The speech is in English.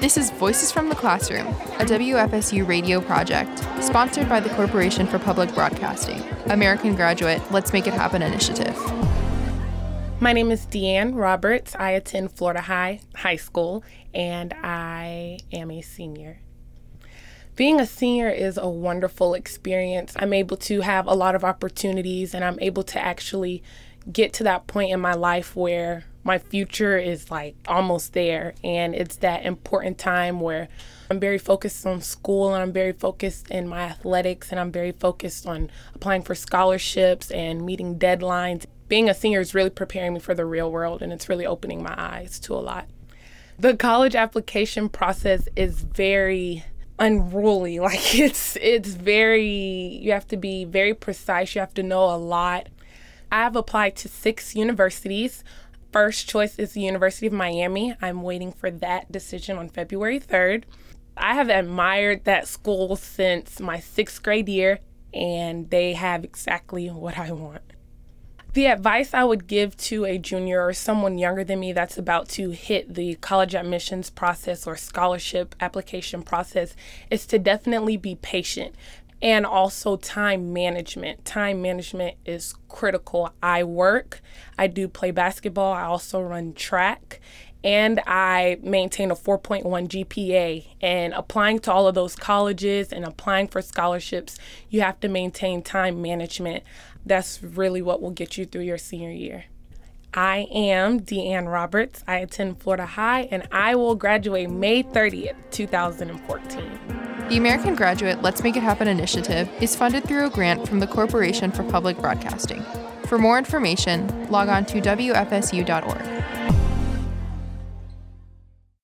This is Voices from the Classroom, a WFSU radio project sponsored by the Corporation for Public Broadcasting, American Graduate Let's Make It Happen initiative. My name is Deanne Roberts. I attend Florida High School, and I am a senior. Being a senior is a wonderful experience. I'm able to have a lot of opportunities, and I'm able to actually get to that point in my life where my future is like almost there. And it's that important time where I'm very focused on school, and I'm very focused in my athletics, and I'm very focused on applying for scholarships and meeting deadlines. Being a senior is really preparing me for the real world, and it's really opening my eyes to a lot. The college application process is very unruly. Like it's very, you have to be very precise. You have to know a lot. I've applied to 6 universities. First choice is the University of Miami. I'm waiting for that decision on February 3rd. I have admired that school since my 6th grade year, and they have exactly what I want. The advice I would give to a junior or someone younger than me that's about to hit the college admissions process or scholarship application process is to definitely be patient. And also time management. Time management is critical. I work, I do play basketball, I also run track, and I maintain a 4.1 GPA. And applying to all of those colleges and applying for scholarships, you have to maintain time management. That's really what will get you through your senior year. I am Deanne Roberts. I attend Florida High, and I will graduate May 30th, 2014. The American Graduate Let's Make It Happen initiative is funded through a grant from the Corporation for Public Broadcasting. For more information, log on to WFSU.org.